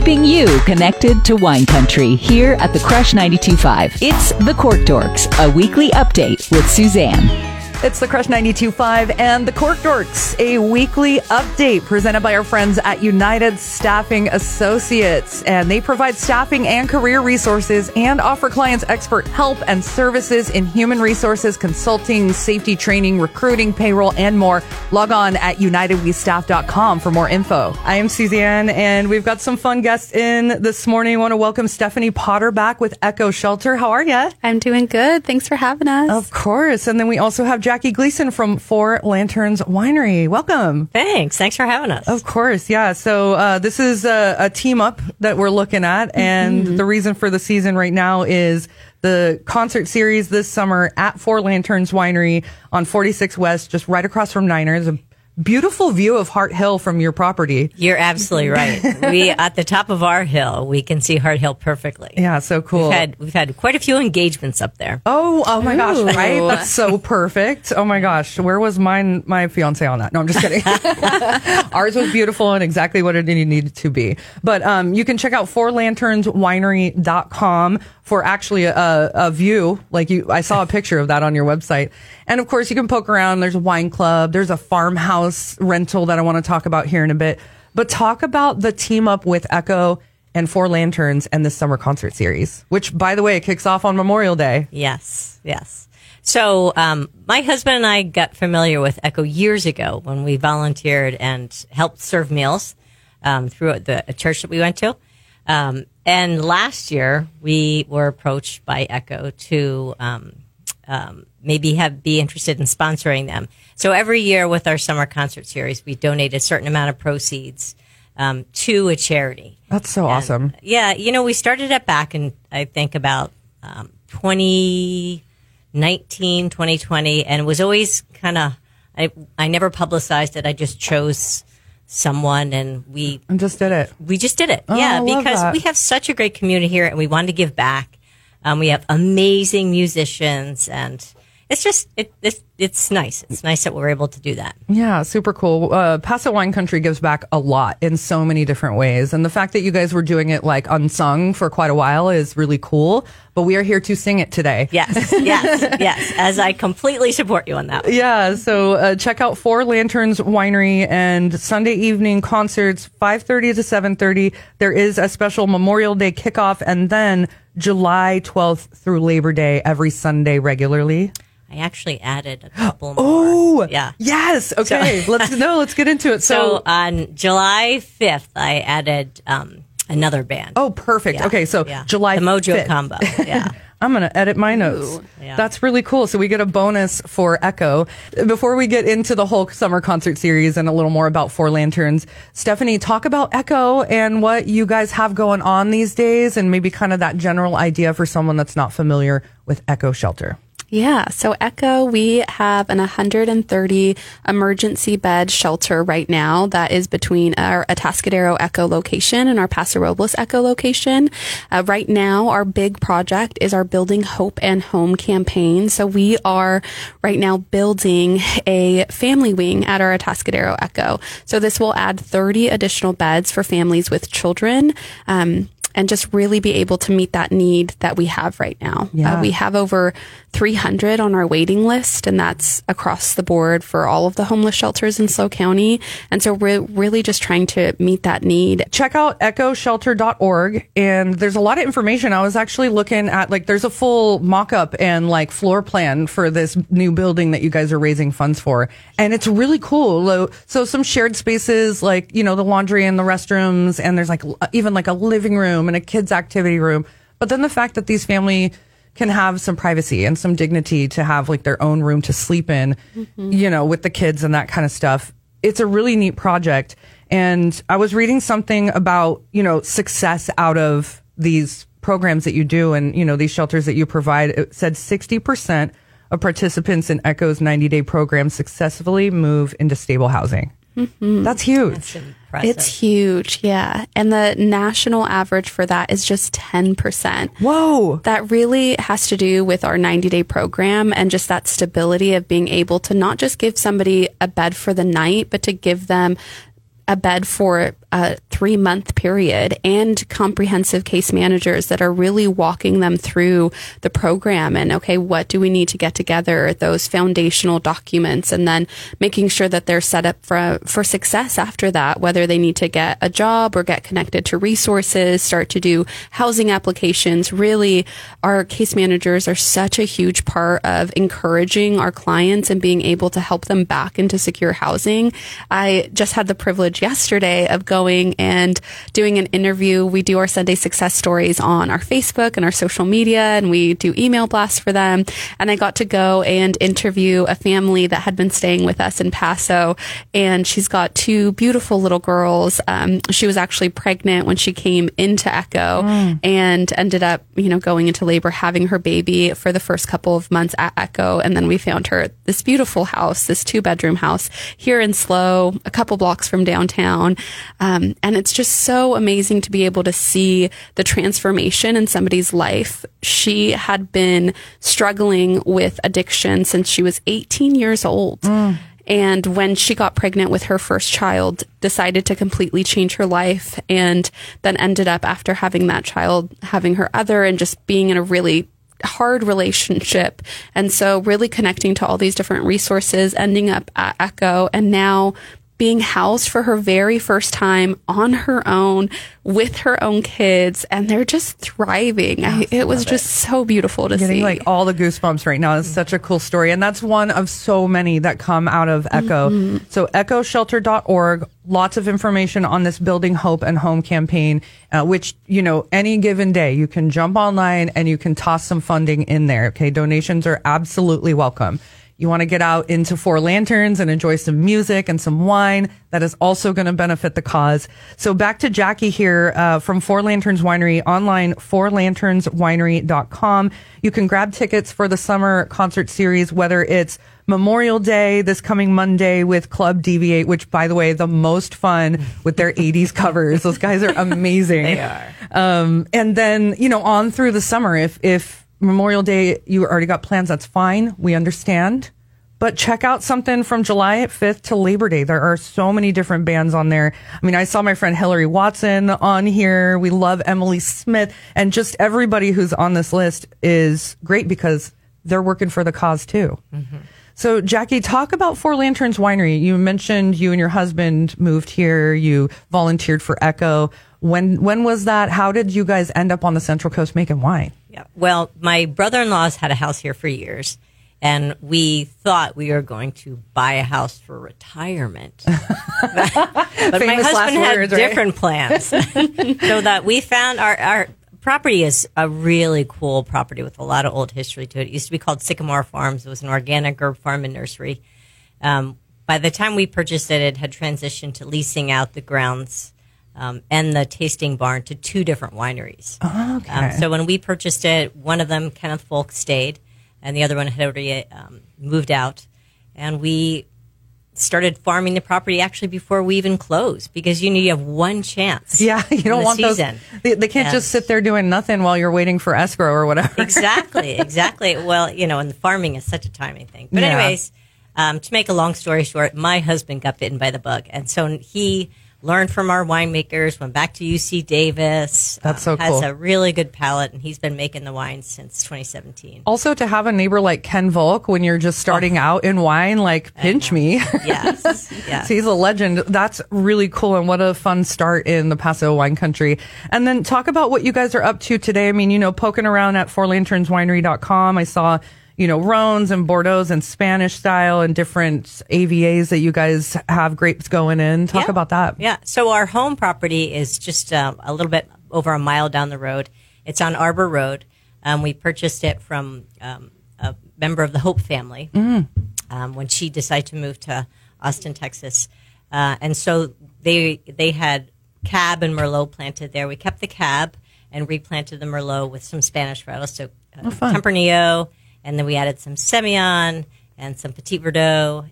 keeping you connected to wine country here at the Crush 92.5. It's the Cork Dorks, a weekly update with Suzanne. It's the Crush 92.5 and the Cork Dorks, a weekly update presented by our friends at United Staffing Associates. And they provide staffing and career resources and offer clients expert help and services in human resources, consulting, safety training, recruiting, payroll, and more. Log on at unitedwestaff.com for more info. I am Suzanne, and we've got some fun guests in this morning. I want to welcome Stephanie Potter back with Echo Shelter. How are you? I'm doing good. Thanks for having us. Of course. And then we also have Jackie Gleason from Four Lanterns Winery. Welcome. Thanks for having us. Of course, yeah. So this is a team up that we're looking at, and the reason for the season right now is the concert series this summer at Four Lanterns Winery on 46 West, just right across from Niners. A beautiful view of Hart Hill from your property. You're absolutely right. We at the top of our hill, we can see Hart Hill perfectly. Yeah, so cool. We've had quite a few engagements up there. Oh my gosh, right? That's so perfect. Oh my gosh, where was my fiance on that? No, I'm just kidding. Ours was beautiful and exactly what it needed to be. But you can check out fourlanternswinery.com for actually a view. I saw a picture of that on your website. And of course, you can poke around. There's a wine club. There's a farmhouse rental that I want to talk about here in a bit. But talk about the team up with Echo and Four Lanterns and this summer concert series, which, by the way, kicks off on Memorial Day. Yes. So my husband and I got familiar with Echo years ago when we volunteered and helped serve meals through a church that we went to. And last year, we were approached by Echo to maybe be interested in sponsoring them. So every year with our summer concert series, we donate a certain amount of proceeds to a charity. That's so awesome. Yeah, we started it back in, I think, about 2019, 2020, and it was always kind of, I never publicized it. I just chose someone and we just did it. We just did it. Oh, yeah, because that. we have such a great community here and we wanted to give back. We have amazing musicians and it's just, it's nice. It's nice that we're able to do that. Yeah, super cool. Paso Wine Country gives back a lot in so many different ways. And the fact that you guys were doing it unsung for quite a while is really cool. But we are here to sing it today. Yes. As I completely support you on that one. Yeah, so check out Four Lanterns Winery and Sunday evening concerts, 5:30 to 7:30. There is a special Memorial Day kickoff and then July 12th through Labor Day every Sunday regularly. I actually added a couple more. Oh, yeah. Yes. Okay. Let's get into it. So on July 5th, I added another band. Oh, perfect. Yeah. Okay. So July the Mojo 5th. combo. Yeah. I'm going to edit my notes. Ooh, yeah. That's really cool. So we get a bonus for Echo. Before we get into the whole summer concert series and a little more about Four Lanterns, Stephanie, talk about Echo and what you guys have going on these days and maybe kind of that general idea for someone that's not familiar with Echo Shelter. Yeah. So Echo, we have an 130 emergency bed shelter right now that is between our Atascadero Echo location and our Paso Robles Echo location. Right now, our big project is our Building Hope and Home campaign. So we are right now building a family wing at our Atascadero Echo. So this will add 30 additional beds for families with children. And just really be able to meet that need that we have right now. Yeah. We have over 300 on our waiting list, and that's across the board for all of the homeless shelters in SLO County. And so we're really just trying to meet that need. Check out echoshelter.org, and there's a lot of information. I was actually looking at, there's a full mock-up and, floor plan for this new building that you guys are raising funds for. And it's really cool. So some shared spaces, the laundry and the restrooms, and there's, even a living room and a kids' activity room. But then the fact that these family can have some privacy and some dignity to have their own room to sleep in, with the kids and that kind of stuff. It's a really neat project. And I was reading something about, success out of these programs that you do and, these shelters that you provide. It said 60% of participants in Echo's 90-day program successfully move into stable housing. Mm-hmm. That's huge. That's impressive. It's huge, yeah. And the national average for that is just 10%. Whoa. That really has to do with our 90-day program and just that stability of being able to not just give somebody a bed for the night, but to give them a bed for a 3-month period, and comprehensive case managers that are really walking them through the program and, okay, what do we need to get together, those foundational documents, and then making sure that they're set up for success after that, whether they need to get a job or get connected to resources, start to do housing applications. Really, our case managers are such a huge part of encouraging our clients and being able to help them back into secure housing. I just had the privilege yesterday of going and doing an interview. We do our Sunday success stories on our Facebook and our social media, and we do email blasts for them. And I got to go and interview a family that had been staying with us in Paso, and she's got 2 beautiful little girls. She was actually pregnant when she came into Echo and ended up, going into labor, having her baby for the first couple of months at Echo. And then we found her this beautiful house, this 2-bedroom house here in SLO, a couple blocks from downtown. And it's just so amazing to be able to see the transformation in somebody's life. She had been struggling with addiction since she was 18 years old. And when she got pregnant with her first child, decided to completely change her life, and then ended up, after having that child, having her other, and just being in a really hard relationship. And so really connecting to all these different resources, ending up at Echo, and now being housed for her very first time on her own with her own kids, and they're just thriving. It was just so beautiful to Getting see. like all the goosebumps right now. It's such a cool story, and that's one of so many that come out of Echo. So echoshelter.org, lots of information on this Building Hope and Home campaign, which, any given day you can jump online and you can toss some funding in there. Okay, donations are absolutely welcome. You want to get out into Four Lanterns and enjoy some music and some wine. That is also going to benefit the cause. So back to Jackie here from Four Lanterns Winery, online, fourlanternswinery.com. You can grab tickets for the summer concert series, whether it's Memorial Day this coming Monday with Club Deviate, which, by the way, the most fun with their 80s covers. Those guys are amazing. They are. And then, on through the summer, if Memorial Day, you already got plans, that's fine. We understand. But check out something from July 5th to Labor Day. There are so many different bands on there. I mean, I saw my friend Hillary Watson on here. We love Emily Smith. And just everybody who's on this list is great because they're working for the cause too. So, Jackie, talk about Four Lanterns Winery. You mentioned you and your husband moved here. You volunteered for Echo. When was that? How did you guys end up on the Central Coast making wine? Yeah. Well, my brother-in-law's had a house here for years, and we thought we were going to buy a house for retirement. But my husband had different plans. So that we found our property is a really cool property with a lot of old history to it. It used to be called Sycamore Farms. It was an organic herb farm and nursery. By the time we purchased it, it had transitioned to leasing out the grounds and the tasting barn to 2 different wineries. Oh, okay. So when we purchased it, one of them, Kenneth Folk, stayed, and the other one had already moved out. And we started farming the property actually before we even closed, because you have one chance. Yeah, you don't want season. those. They can't just sit there doing nothing while you're waiting for escrow or whatever. Exactly. Well, and the farming is such a timing thing. But anyways, to make a long story short, my husband got bitten by the bug. And so he learned from our winemakers, went back to UC Davis. That's so cool. Has a really good palate, and he's been making the wine since 2017. Also, to have a neighbor like Ken Volk when you're just starting out in wine, pinch me. Yes. So he's a legend. That's really cool, and what a fun start in the Paso wine country. And then talk about what you guys are up to today. I mean, poking around at fourlanternswinery.com, I saw Rhones and Bordeaux and Spanish style and different AVAs that you guys have grapes going in. Talk about that. Yeah. So our home property is just a little bit over a mile down the road. It's on Arbor Road. We purchased it from a member of the Hope family when she decided to move to Austin, Texas. And so they had Cab and Merlot planted there. We kept the Cab and replanted the Merlot with some Spanish varietals. So Tempranillo. And then we added some Semillon and some Petit Verdot,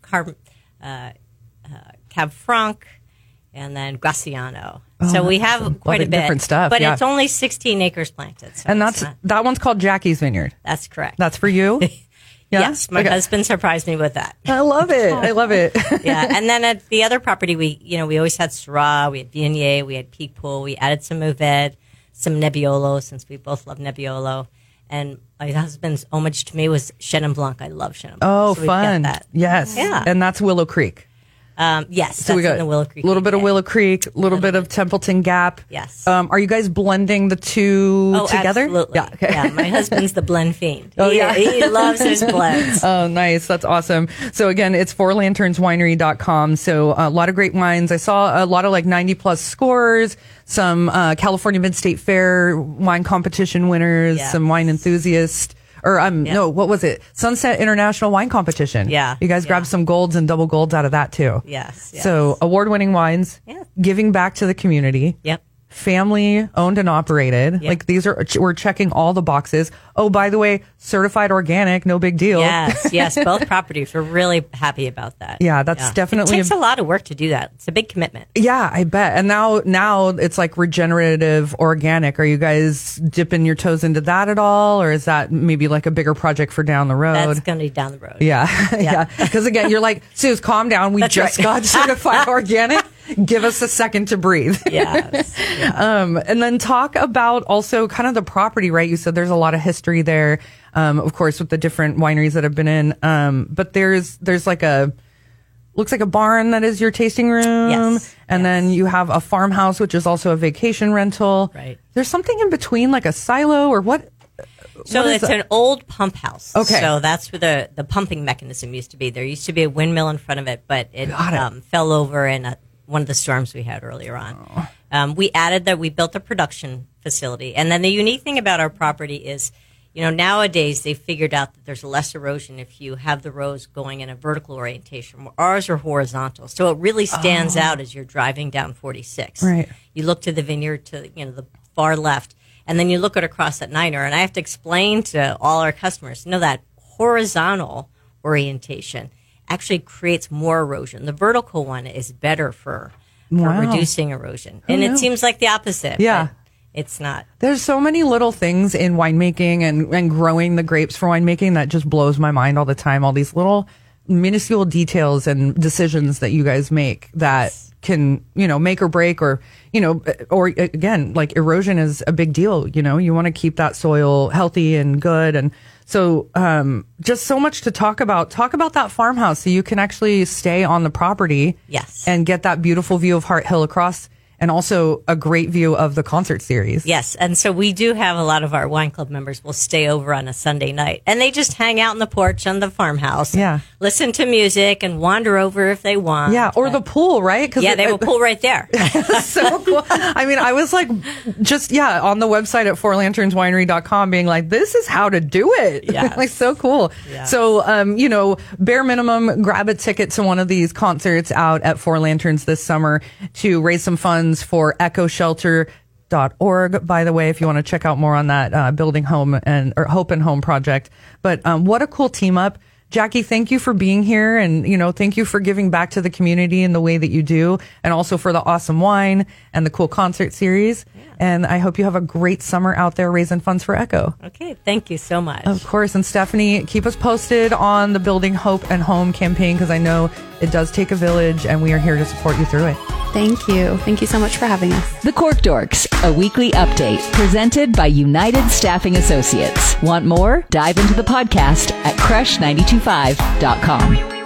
Cab Franc, and then Graciano. So we have quite a bit. Different stuff, but it's only 16 acres planted. So and that one's called Jackie's Vineyard. That's correct. That's for you? Yeah? Yes, my husband surprised me with that. I love it. I love it. Yeah, and then at the other property, we always had Syrah, we had Viognier, we had Picpoul, we added some Mourvedre, some Nebbiolo, since we both love Nebbiolo. And my husband's homage to me was Chenin Blanc. I love Chenin Blanc. Oh, so we've got fun. that. Yes. Yeah. And that's Willow Creek. Yes, So we that's got in the Willow Creek. a little bit of area. Willow Creek, a little bit of Templeton Gap. Yes. Are you guys blending the two together? Absolutely. Yeah. Okay. Yeah, my husband's the blend fiend. Oh, yeah. He loves his blends. Oh, nice. That's awesome. So again, it's fourlanternswinery.com. So a lot of great wines. I saw a lot of like 90 plus scores, some California Mid-State Fair wine competition winners, Yes. some wine enthusiasts. No, what was it? Sunset International Wine Competition. Yeah. You guys grabbed some golds and double golds out of that too. Yes. So award-winning wines, Yeah. giving back to the community. Yep. Family owned and operated. Yep. Like we're checking all the boxes. Oh, by the way, certified organic, no big deal. Yes, both properties. We're really happy about that. Yeah, that's definitely It takes a lot of work to do that. It's a big commitment. Yeah, I bet. And now it's like regenerative organic. Are you guys dipping your toes into that at all? Or is that maybe like a bigger project for down the road? That's going to be down the road. Yeah. Yeah. Because again, you're like, Suze, calm down. We That's just right. got certified organic. Give us a second to breathe. Yes. Yeah. And then talk about also kind of the property, right? You said there's a lot of history there, of course, with the different wineries that have been in. But there's like looks like a barn that is your tasting room. Yes. And then you have a farmhouse, which is also a vacation rental. Right. There's something in between, like a silo or what? So what is it's that? an old pump house. Okay. So that's where the pumping mechanism used to be. There used to be a windmill in front of it, but it Got it. fell over in one of the storms we had earlier on. We added that. We built a production facility. And then the unique thing about our property is, nowadays they figured out that there's less erosion if you have the rows going in a vertical orientation. Ours are horizontal. So it really stands out as you're driving down 46. Right. You look to the vineyard to the far left, and then you look at across at Niner. And I have to explain to all our customers, that horizontal orientation actually creates more erosion. The vertical one is better for Wow. reducing erosion. And knew? it seems like the opposite. Yeah. But it's not. There's so many little things in winemaking and growing the grapes for winemaking that just blows my mind all the time. All these little minuscule details and decisions that you guys make that can, make or break or again, like erosion is a big deal. You want to keep that soil healthy and good. And so, just so much to talk about. Talk about that farmhouse so you can actually stay on the property. Yes. And get that beautiful view of Hart Hill across and also a great view of the concert series. Yes. And so we do have a lot of our wine club members will stay over on a Sunday night and they just hang out in the porch on the farmhouse. Yeah. Listen to music and wander over if they want. Yeah. Or the pool, right? Yeah, they will pool right there. So cool. I mean, I was like, on the website at fourlanternswinery.com being like, this is how to do it. Yes. Like, so cool. Yes. So, bare minimum, grab a ticket to one of these concerts out at Four Lanterns this summer to raise some funds for echoshelter.org, by the way, if you want to check out more on that building home or Hope and Home project. But what a cool team up. Jackie, thank you for being here and, thank you for giving back to the community in the way that you do and also for the awesome wine and the cool concert series. Yeah. And I hope you have a great summer out there raising funds for Echo. Okay. Thank you so much. Of course. And Stephanie, keep us posted on the Building Hope and Home campaign because I know it does take a village and we are here to support you through it. Thank you. Thank you so much for having us. The Cork Dorks, a weekly update presented by United Staffing Associates. Want more? Dive into the podcast at crush925.com.